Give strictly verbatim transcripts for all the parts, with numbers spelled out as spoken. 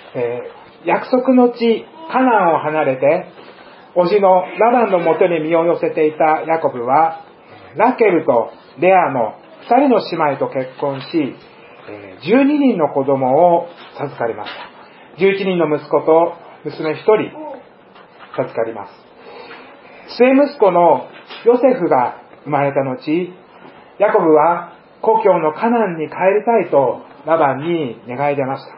えー、約束の地カナンを離れて叔父のラバンのもとに身を寄せていたヤコブはラケルとレアのふたりの姉妹と結婚し、じゅうににんの子供を授かりました。じゅういちにんの息子と娘ひとり授かります。末息子のヨセフが生まれた後、ヤコブは故郷のカナンに帰りたいとラバンに願い出ました。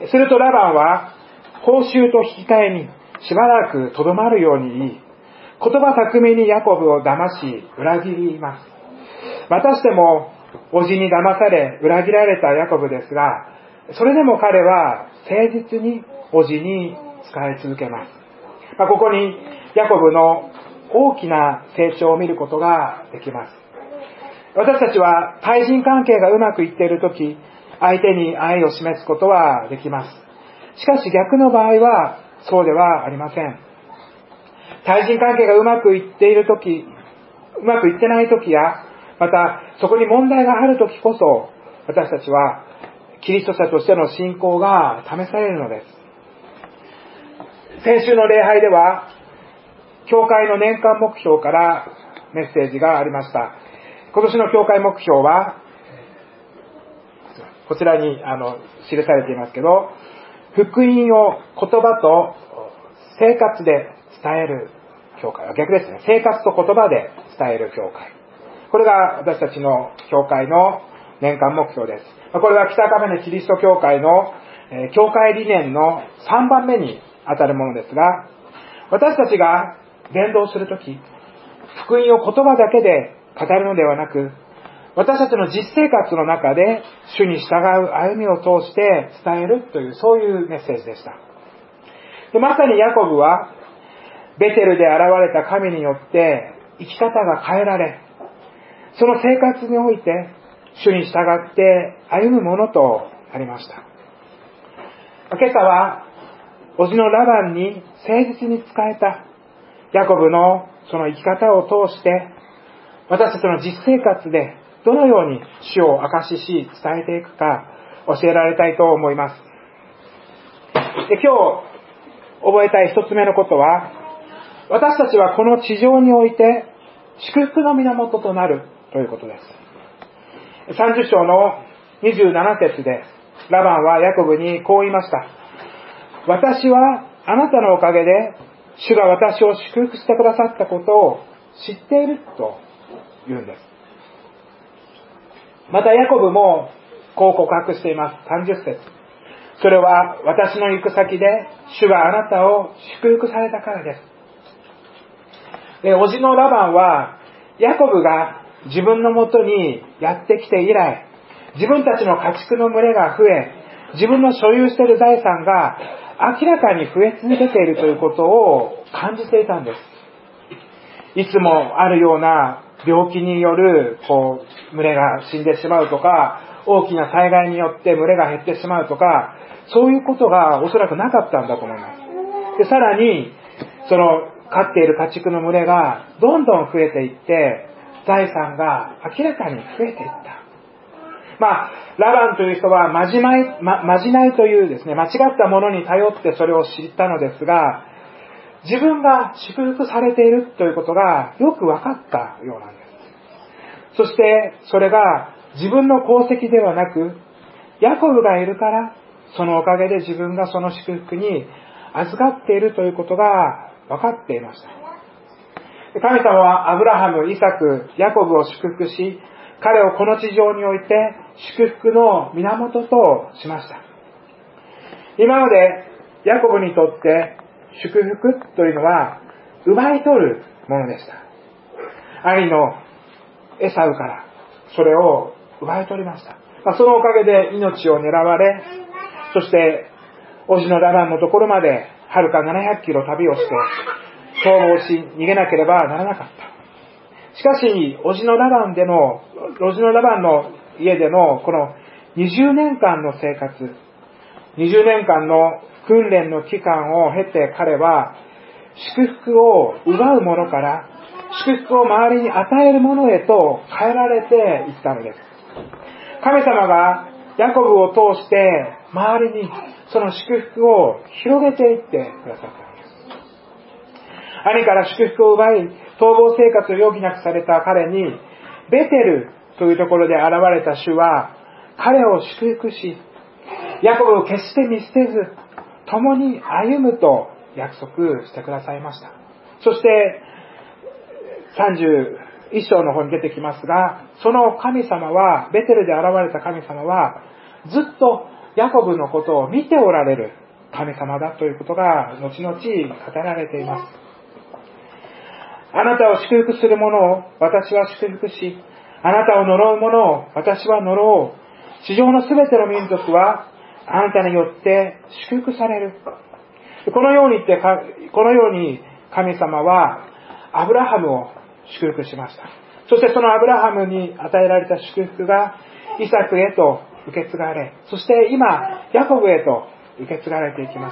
するとラバンは報酬と引き換えにしばらくとどまるように言い、言葉巧みにヤコブを騙し裏切ります。またしても叔父に騙され裏切られたヤコブですが、それでも彼は誠実に叔父に仕え続けます。まあ、ここにヤコブの大きな成長を見ることができます。私たちは対人関係がうまくいっているとき、相手に愛を示すことはできます。しかし逆の場合はそうではありません。対人関係がうまくいっているとき、うまくいってないときや、またそこに問題があるときこそ、私たちはキリスト者としての信仰が試されるのです。先週の礼拝では、教会の年間目標からメッセージがありました。今年の教会目標は、こちらにあの記されていますけど、福音を言葉と生活で伝える教会。逆ですね。生活と言葉で伝える教会。これが私たちの教会の年間目標です。これは北亀根キリスト教会の教会理念のさんばんめに当たるものですが、私たちが伝道するとき、福音を言葉だけで語るのではなく、私たちの実生活の中で主に従う歩みを通して伝えるという、そういうメッセージでした。で、まさにヤコブはベテルで現れた神によって生き方が変えられ、その生活において主に従って歩むものとありました。今朝は叔父のラバンに誠実に仕えたヤコブのその生き方を通して、私たちの実生活でどのように主を証しし伝えていくか教えられたいと思います。で、今日覚えたい一つ目のことは、私たちはこの地上において祝福の源となるということです。さんじゅっ章のにじゅうなな節でラバンはヤコブにこう言いました。私はあなたのおかげで主が私を祝福してくださったことを知っていると言うんです。またヤコブもこう告白しています。さんじゅっ節。それは私の行く先で主があなたを祝福されたからです。で、叔父のラバンはヤコブが自分のもとにやってきて以来、自分たちの家畜の群れが増え、自分の所有している財産が明らかに増え続けているということを感じていたんです。いつもあるような病気によるこう群れが死んでしまうとか、大きな災害によって群れが減ってしまうとか、そういうことがおそらくなかったんだと思います。で、さらにその飼っている家畜の群れがどんどん増えていって、財産が明らかに増えていった。まあ、ラバンという人はまじまい、ま、まじないというですね、間違ったものに頼ってそれを知ったのですが、自分が祝福されているということがよく分かったようなんです。そしてそれが自分の功績ではなく、ヤコブがいるからそのおかげで自分がその祝福に預かっているということが分かっていました。神様はアブラハム、イサク、ヤコブを祝福し、彼をこの地上において祝福の源としました。今までヤコブにとって祝福というのは奪い取るものでした。兄のエサウからそれを奪い取りました。まあ、そのおかげで命を狙われ、そして叔父のラバンのところまではるかななひゃくキロ旅をして逃亡し逃げなければならなかった。しかし叔父のラバンでの叔父のラバンの家でのこのにじゅうねんかんの生活、にじゅうねんかんの訓練の期間を経て、彼は祝福を奪うものから祝福を周りに与えるものへと変えられていったのです。神様がヤコブを通して周りにその祝福を広げていってくださったのです。兄から祝福を奪い、逃亡生活を余儀なくされた彼に、ベテルというところで現れた主は、彼を祝福し、ヤコブを決して見捨てず、共に歩むと約束してくださいました。そして、さんじゅういっ章の方に出てきますが、その神様は、ベテルで現れた神様は、ずっとヤコブのことを見ておられる神様だということが、後々語られています。あなたを祝福する者を私は祝福し、あなたを呪う者を私は呪おう。地上のすべての民族はあなたによって祝福される。このように言って、このように神様はアブラハムを祝福しました。そしてそのアブラハムに与えられた祝福がイサクへと受け継がれ、そして今ヤコブへと受け継がれていきました。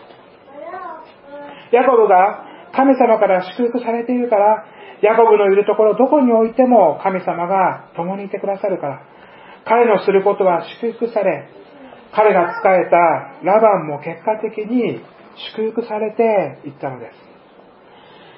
ヤコブが神様から祝福されているから、ヤコブのいるところどこにおいても神様が共にいてくださるから、彼のすることは祝福され、彼が仕えたラバンも結果的に祝福されていったのです。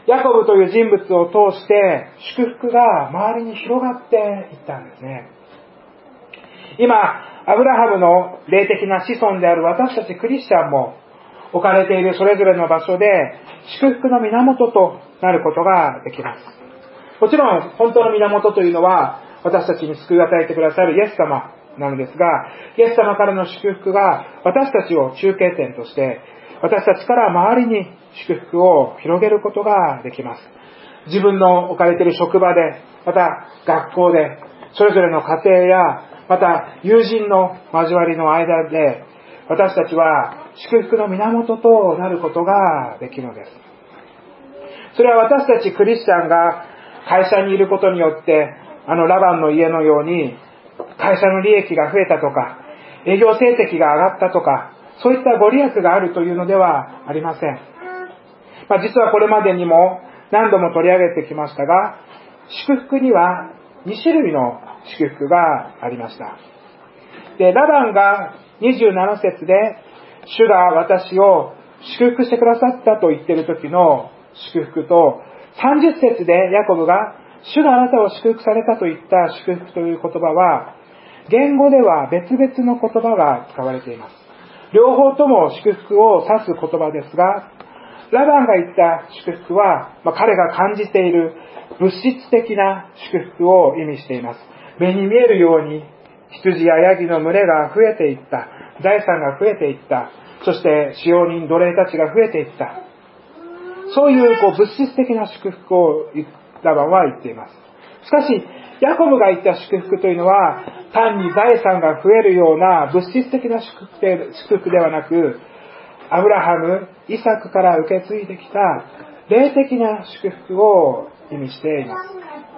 ヤコブという人物を通して祝福が周りに広がっていったんですね。今、アブラハムの霊的な子孫である私たちクリスチャンも置かれているそれぞれの場所で祝福の源となることができます。もちろん本当の源というのは私たちに救いを与えてくださるイエス様なのですが、イエス様からの祝福が私たちを中継点として私たちから周りに祝福を広げることができます。自分の置かれている職場で、また学校で、それぞれの家庭やまた友人の交わりの間で私たちは祝福の源となることができるのです。それは私たちクリスチャンが会社にいることによって、あのラバンの家のように会社の利益が増えたとか、営業成績が上がったとか、そういったご利益があるというのではありません。まあ、実はこれまでにも何度も取り上げてきましたが、祝福にはに種類の祝福がありました。で、ラバンがにじゅうなな節で、主が私を祝福してくださったと言っている時の祝福と、さんじゅう節でヤコブが主があなたを祝福されたと言った祝福という言葉は、言語では別々の言葉が使われています。両方とも祝福を指す言葉ですが、ラバンが言った祝福は、まあ、彼が感じている物質的な祝福を意味しています。目に見えるように羊やヤギの群れが増えていった。財産が増えていった。そして使用人、奴隷たちが増えていった。そういうこう物質的な祝福をラバンは言っています。しかし、ヤコブが言った祝福というのは、単に財産が増えるような物質的な祝福で、祝福ではなく、アブラハム、イサクから受け継いできた霊的な祝福を意味しています。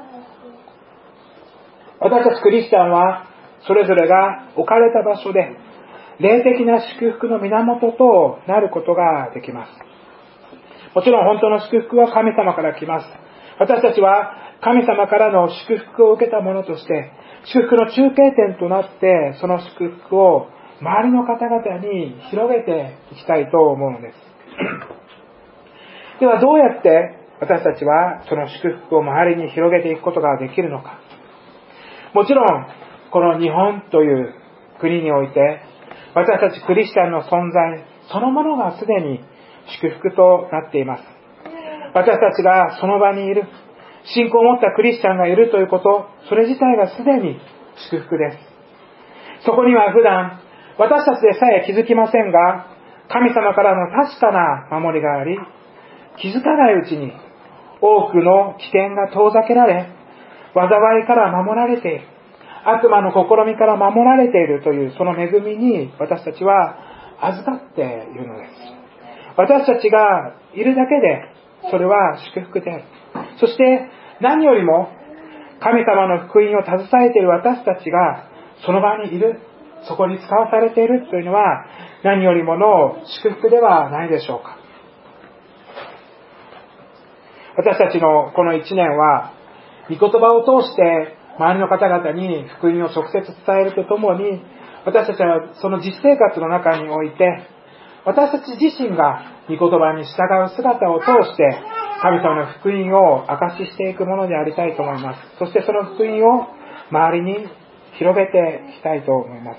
私たちクリスチャンは、それぞれが置かれた場所で、霊的な祝福の源となることができます。もちろん本当の祝福は神様から来ます。私たちは神様からの祝福を受けたものとして、祝福の中継点となって、その祝福を周りの方々に広げていきたいと思うのです。ではどうやって私たちはその祝福を周りに広げていくことができるのか。もちろん、この日本という国において、私たちクリスチャンの存在そのものがすでに祝福となっています。私たちがその場にいる、信仰を持ったクリスチャンがいるということ、それ自体がすでに祝福です。そこには普段、私たちでさえ気づきませんが、神様からの確かな守りがあり、気づかないうちに多くの危険が遠ざけられ、災いから守られている。悪魔の試みから守られているというその恵みに私たちは預かっているのです。私たちがいるだけでそれは祝福である。そして何よりも神様の福音を携えている私たちがその場にいる、そこに使わされているというのは何よりもの祝福ではないでしょうか。私たちのこの一年は御言葉を通して周りの方々に福音を直接伝えるとともに、 私たちはその実生活の中において、私たち自身が御言葉に従う姿を通して、神様の福音を証ししていくものでありたいと思います。そしてその福音を周りに広げていきたいと思います。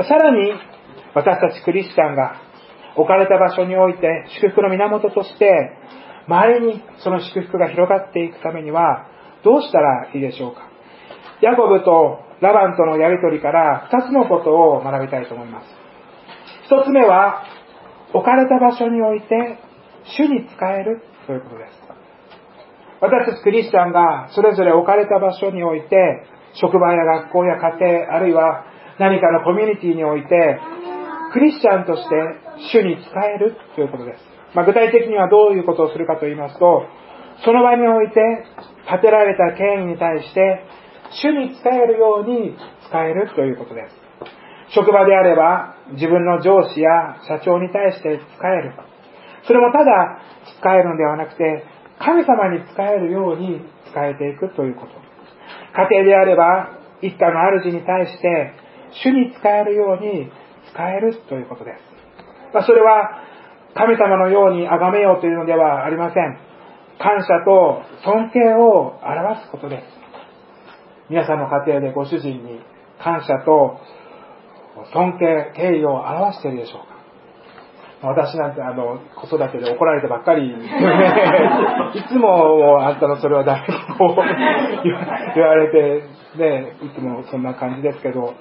さらに、私たちクリスチャンが置かれた場所において祝福の源として、周りにその祝福が広がっていくためにはどうしたらいいでしょうか。ヤコブとラバンとのやりとりから二つのことを学びたいと思います。一つ目は、置かれた場所において主に仕えるということです。私たちクリスチャンがそれぞれ置かれた場所において、職場や学校や家庭、あるいは何かのコミュニティにおいて、クリスチャンとして主に仕えるということです。まあ、具体的にはどういうことをするかと言いますと、その場において立てられた権威に対して主に仕えるように仕えるということです。職場であれば自分の上司や社長に対して仕える。それもただ仕えるのではなくて、神様に仕えるように仕えていくということ。家庭であれば一家の主に対して主に仕えるように仕えるということです。まあ、それは神様のように崇めようというのではありません。感謝と尊敬を表すことです。皆さんの家庭でご主人に感謝と尊敬、敬意を表しているでしょうか。私なんてあの子育てで怒られてばっかりいつもあんたのそれはダメと言われてね、いつもそんな感じですけど、はい、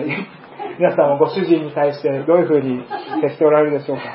皆さんもご主人に対してどういうふうに接しておられるでしょうか。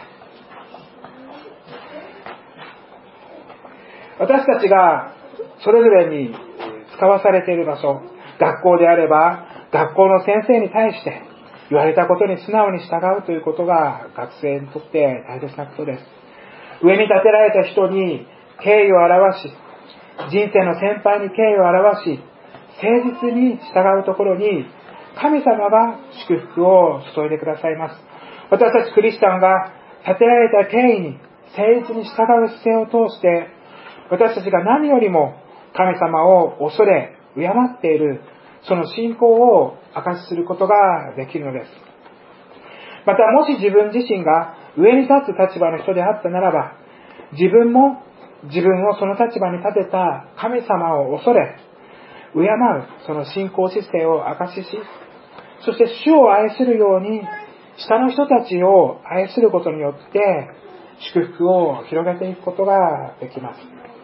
私たちがそれぞれに使わされている場所、学校であれば学校の先生に対して言われたことに素直に従うということが学生にとって大切なことです。上に立てられた人に敬意を表し、人生の先輩に敬意を表し、誠実に従うところに神様が祝福を注いでくださいます。私たちクリスチャンが立てられた敬意に誠実に従う姿勢を通して、私たちが何よりも神様を恐れ敬っているその信仰を証しすることができるのです。また、もし自分自身が上に立つ立場の人であったならば、自分も自分をその立場に立てた神様を恐れ敬うその信仰姿勢を証しし、そして主を愛するように下の人たちを愛することによって祝福を広げていくことができます。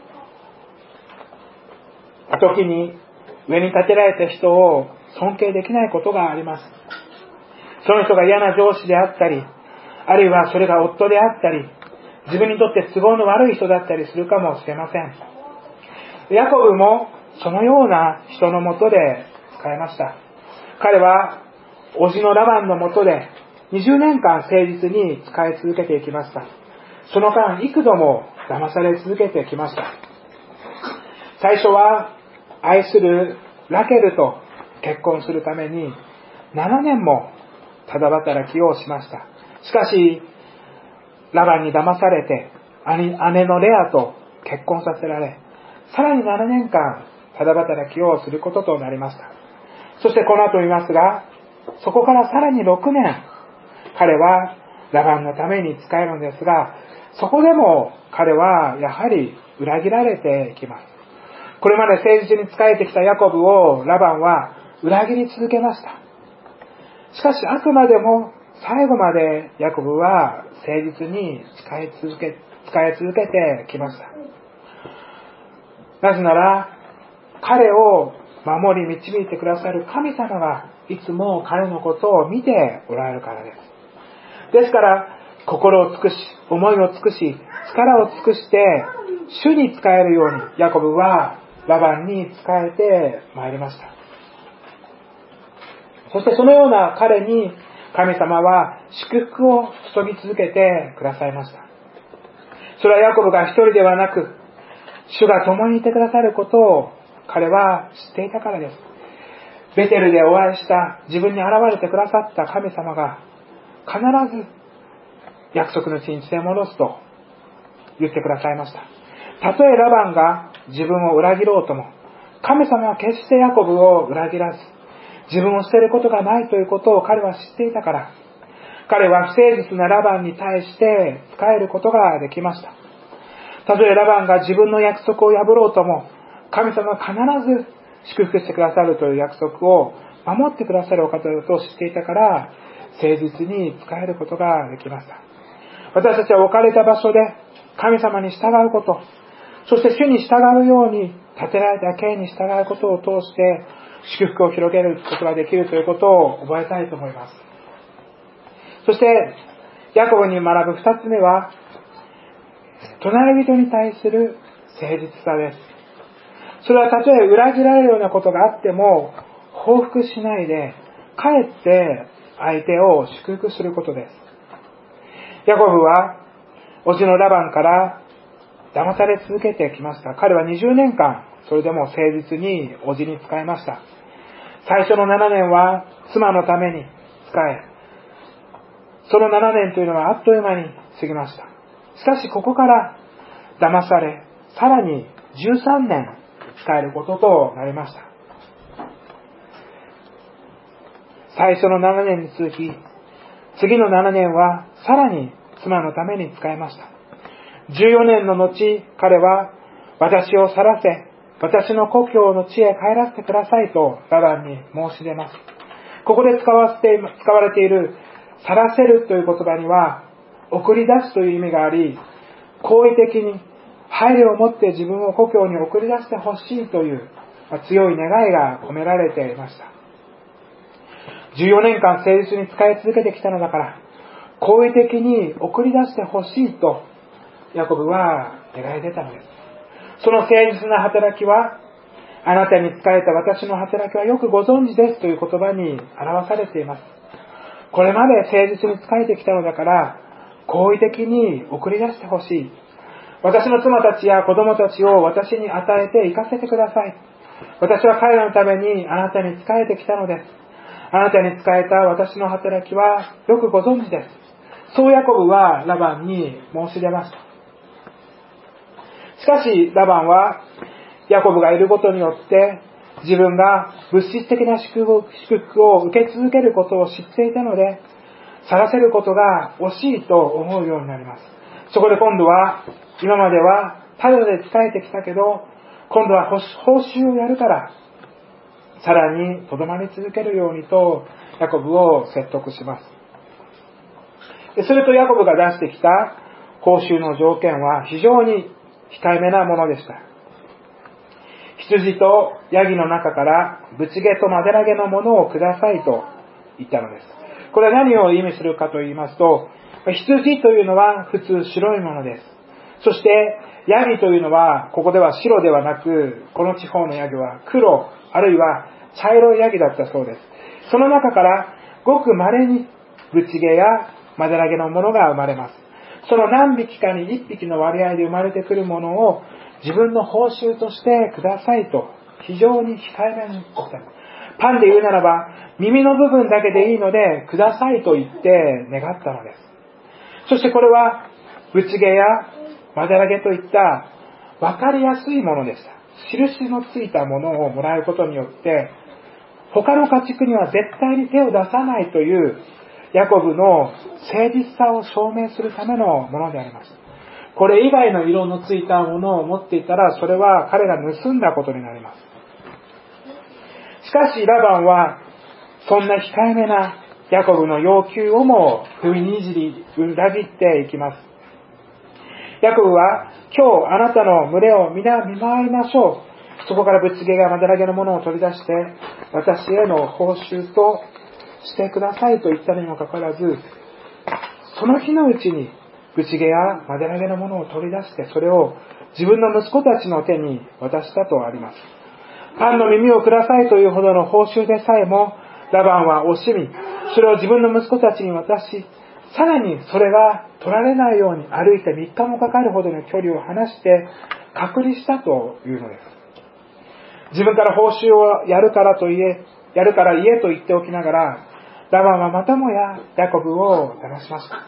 時に上に立てられた人を尊敬できないことがあります。その人が嫌な上司であったり、あるいはそれが夫であったり、自分にとって都合の悪い人だったりするかもしれません。ヤコブもそのような人のもとで仕えました。彼は叔父のラバンのもとでにじゅうねんかん誠実に仕え続けていきました。その間幾度も騙され続けてきました。最初は愛するラケルと結婚するためにななねんもただ働きをしました。しかしラバンに騙されて姉のレアと結婚させられ、さらにななねんかんただ働きをすることとなりました。そしてこの後見ますが、そこからさらにろくねん彼はラバンのために仕えるのですが、そこでも彼はやはり裏切られていきます。これまで誠実に仕えてきたヤコブをラバンは裏切り続けました。しかしあくまでも最後までヤコブは誠実に仕え続け、仕え続けてきました。なぜなら彼を守り導いてくださる神様がいつも彼のことを見ておられるからです。ですから心を尽くし、思いを尽くし、力を尽くして主に仕えるようにヤコブはラバンに仕えてまいりました。そしてそのような彼に神様は祝福を注ぎ続けてくださいました。それはヤコブが一人ではなく、主が共にいてくださることを彼は知っていたからです。ベテルでお会いした自分に現れてくださった神様が必ず約束の地に連れ戻すと言ってくださいました。たとえラバンが自分を裏切ろうとも、神様は決してヤコブを裏切らず、 自分を捨てることがないということを彼は知っていたから、彼は不誠実なラバンに対して仕えることができました。たとえラバンが自分の約束を破ろうとも、神様は必ず祝福してくださるという約束を守ってくださるお方だと知っていたから、誠実に仕えることができました。私たちは置かれた場所で神様に従うこと、そして主に従うように立てられた刑に従うことを通して祝福を広げることができるということを覚えたいと思います。そしてヤコブに学ぶ二つ目は、隣人に対する誠実さです。それはたとえ裏切られるようなことがあっても報復しないで、かえって相手を祝福することです。ヤコブは叔父のラバンから騙され続けてきました。彼はにじゅうねんかんそれでも誠実に叔父に仕えました。最初のななねんは妻のために仕え、そのななねんというのはあっという間に過ぎました。しかしここから騙され、さらにじゅうさんねん仕えることとなりました。最初のななねんに続き、次のななねんはさらに妻のために仕えました。じゅうよねんの後、彼は私を去らせ、私の故郷の地へ帰らせてくださいとラバンに申し出ます。ここで使わせて使われている去らせるという言葉には送り出すという意味があり、好意的に配慮を持って自分を故郷に送り出してほしいという強い願いが込められていました。じゅうよねんかん誠実に仕え続けてきたのだから、好意的に送り出してほしいとヤコブは願い出たのです。その誠実な働きは、あなたに仕えた私の働きはよくご存知ですという言葉に表されています。これまで誠実に仕えてきたのだから、好意的に送り出してほしい。私の妻たちや子供たちを私に与えて行かせてください。私は彼らのためにあなたに仕えてきたのです。あなたに仕えた私の働きはよくご存知です。そうヤコブはラバンに申し出ました。しかしラバンはヤコブがいることによって自分が物質的な祝福を受け続けることを知っていたので、去らせることが惜しいと思うようになります。そこで今度は、今まではただで仕えてきたけど、今度は報酬をやるからさらにとどまり続けるようにとヤコブを説得します。それとヤコブが出してきた報酬の条件は非常に控えめなものでした。羊とヤギの中からブチゲとマデラゲのものをくださいと言ったのです。これは何を意味するかと言いますと、羊というのは普通白いものです。そしてヤギというのは、ここでは白ではなく、この地方のヤギは黒、あるいは茶色いヤギだったそうです。その中からごく稀にブチゲやマデラゲのものが生まれます。その何匹かにいっぴきの割合で生まれてくるものを自分の報酬としてくださいと非常に控えめにおっしゃる。パンで言うならば耳の部分だけでいいのでくださいと言って願ったのです。そしてこれはブチゲやマデラゲといった分かりやすいものでした。印のついたものをもらうことによって他の家畜には絶対に手を出さないというヤコブの誠実さを証明するためのものであります。これ以外の色のついたものを持っていたら、それは彼が盗んだことになります。しかしラバンはそんな控えめなヤコブの要求をも踏みにじり裏切っていきます。ヤコブは、今日あなたの群れを皆見回りましょう。そこからぶつげがまだらげのものを取り出して私への報酬としてくださいと言ったにもかかわらず、その日のうちにぶちげやまだらげのものを取り出してそれを自分の息子たちの手に渡したとあります。パンの耳をくださいというほどの報酬でさえもラバンは惜しみ、それを自分の息子たちに渡し、さらにそれが取られないように歩いてみっかもかかるほどの距離を離して隔離したというのです。自分から報酬をやるからと言え、やるから言えと言っておきながら、ラバンはまたもやヤコブを騙しました。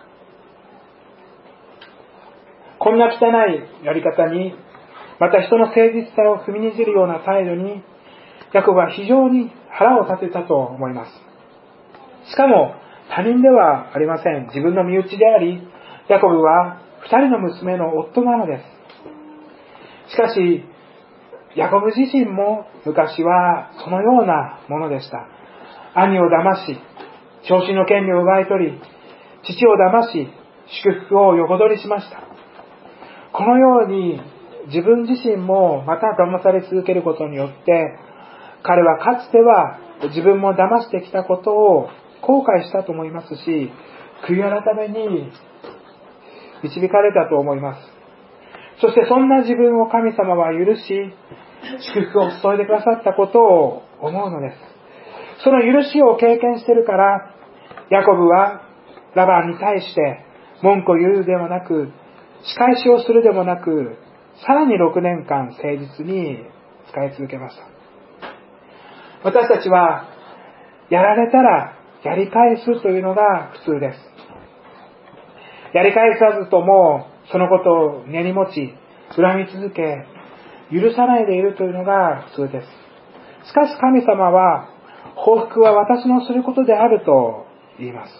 こんな汚いやり方に、また人の誠実さを踏みにじるような態度に、ヤコブは非常に腹を立てたと思います。しかも他人ではありません。自分の身内であり、ヤコブは二人の娘の夫なのです。しかし、ヤコブ自身も昔はそのようなものでした。兄を騙し、長子の権利を奪い取り、父を騙し、祝福を横取りしました。このように自分自身もまた騙され続けることによって、彼はかつては自分も騙してきたことを後悔したと思いますし、悔い改めに導かれたと思います。そしてそんな自分を神様は許し、祝福を注いでくださったことを思うのです。その許しを経験しているから、ヤコブはラバンに対して文句を言うでもなく、仕返しをするでもなく、さらにろくねんかん誠実に使い続けました。私たちはやられたらやり返すというのが普通です。やり返さずともそのことを根に持ち、恨み続け、許さないでいるというのが普通です。しかし神様は、報復は私のすることであると言います。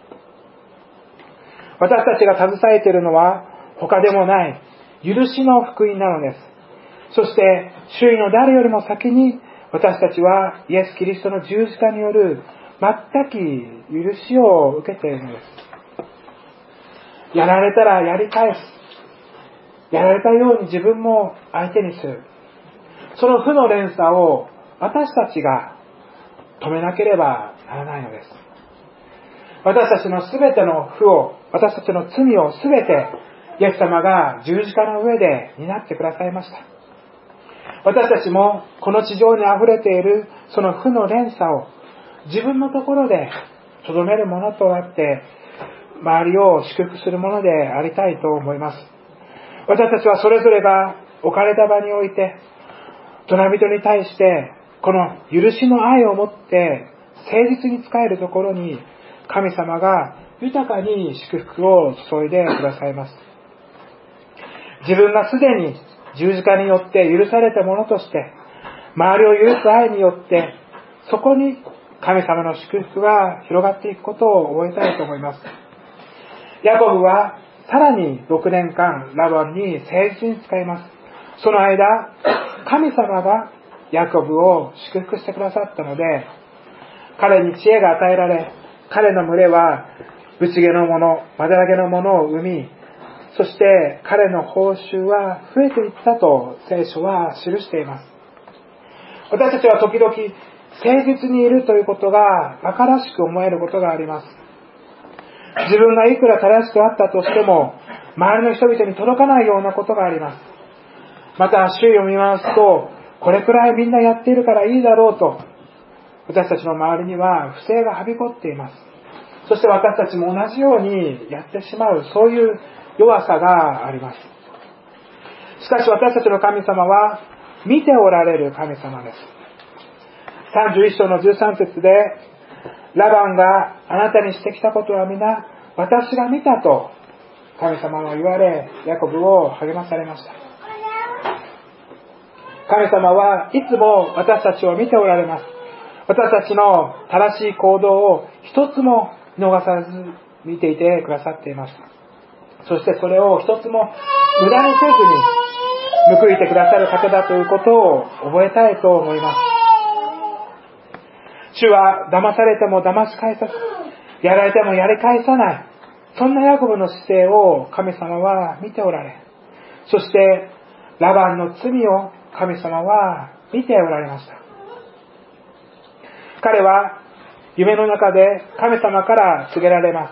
私たちが携えているのは他でもない許しの福音なのです。そして周囲の誰よりも先に私たちはイエス・キリストの十字架による全く許しを受けているのです。やられたらやり返す。やられたように自分も相手にする。その負の連鎖を私たちが止めなければならないのです。私たちのすべての負を、私たちの罪をすべてイエス様が十字架の上で担ってくださいました。私たちもこの地上に溢れているその負の連鎖を自分のところでとどめるものとなって周りを祝福するものでありたいと思います。私たちはそれぞれが置かれた場において隣人に対してこの許しの愛を持って誠実に仕えるところに神様が豊かに祝福を注いでくださいます。自分がすでに十字架によって許されたものとして周りを許す愛によってそこに神様の祝福が広がっていくことを覚えたいと思います。ヤコブはさらにろくねんかんラバンに誠実に使います。その間神様がヤコブを祝福してくださったので彼に知恵が与えられ彼の群れはぶち毛のもの、まだらげのものを生み、そして彼の報酬は増えていったと聖書は記しています。私たちは時々誠実にいるということが馬鹿らしく思えることがあります。自分がいくら正しくあったとしても周りの人々に届かないようなことがあります。また周囲を見ますとこれくらいみんなやっているからいいだろうと私たちの周りには不正がはびこっています。そして私たちも同じようにやってしまうそういう弱さがあります。しかし私たちの神様は見ておられる神様です。さんじゅういっ章のじゅうさん節でラバンがあなたにしてきたことは皆私が見たと神様は言われヤコブを励まされました。神様はいつも私たちを見ておられます。私たちの正しい行動を一つも見逃さず見ていてくださっていました。そしてそれを一つも無駄にせずに報いてくださる方だということを覚えたいと思います。主は騙されても騙し返さず、やられてもやり返さない、そんなヤコブの姿勢を神様は見ておられ、そしてラバンの罪を神様は見ておられました。彼は夢の中で神様から告げられます。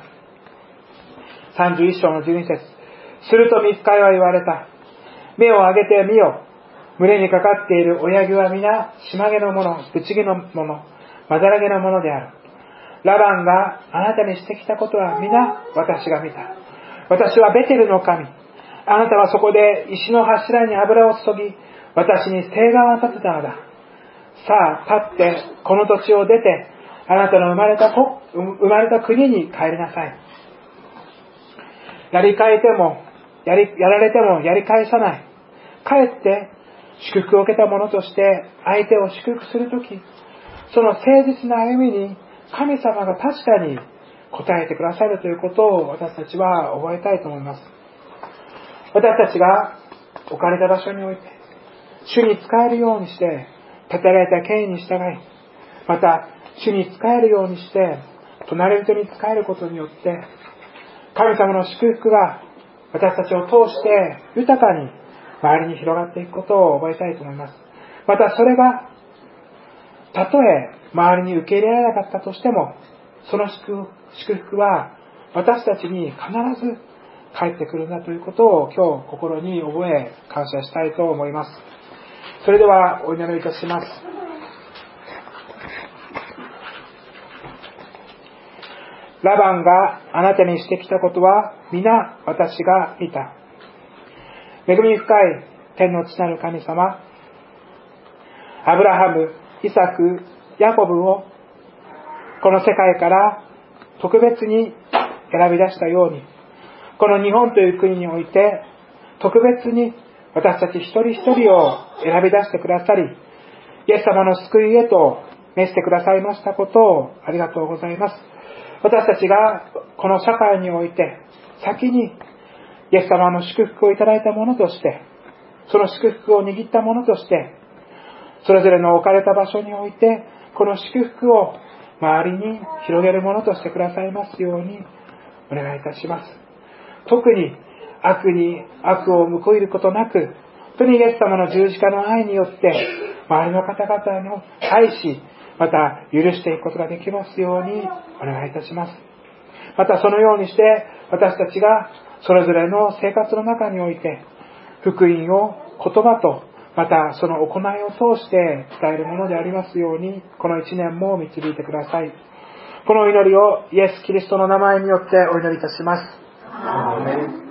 さんじゅういっ章のじゅうに節。すると御使いは言われた。目を上げてみよ。群れにかかっている親木は皆島毛のもの、ぶち毛のもの、まだらげのものである。ラバンがあなたにしてきたことは皆私が見た。私はベテルの神。あなたはそこで石の柱に油を注ぎ、私に誓願を立てたのだ。さあ、立ってこの土地を出て、あなたの生まれた子、生まれた国に帰りなさい。やり返ても、やり、やられてもやり返さない。かえって祝福を受けた者として相手を祝福するとき、 その誠実な歩みに神様が確かに答えてくださるということを私たちは覚えたいと思います。私たちが置かれた場所において主に仕えるようにして立てられた権威に従い、また主に仕えるようにして隣人に仕えることによって神様の祝福が私たちを通して豊かに周りに広がっていくことを覚えたいと思います。またそれがたとえ周りに受け入れられなかったとしても、その祝福は私たちに必ず返ってくるんだということを今日心に覚え感謝したいと思います。それではお祈りいたします。ラバンがあなたにしてきたことは皆私が見た。恵み深い天の父なる神様、アブラハム、イサク、ヤコブをこの世界から特別に選び出したように、この日本という国において特別に私たち一人一人を選び出してくださり、イエス様の救いへと召してくださいましたことをありがとうございます。私たちがこの社会において先にイエス様の祝福をいただいたものとして、その祝福を握ったものとして、それぞれの置かれた場所においてこの祝福を周りに広げるものとしてくださいますようにお願いいたします。特に悪に悪を報いることなく、本当にイエス様の十字架の愛によって周りの方々を愛し、また許していくことができますようにお願いいたします。またそのようにして私たちがそれぞれの生活の中において福音を言葉とまたその行いを通して伝えるものでありますように、この一年も導いてください。この祈りをイエス・キリストの名前によってお祈りいたします。アーメン。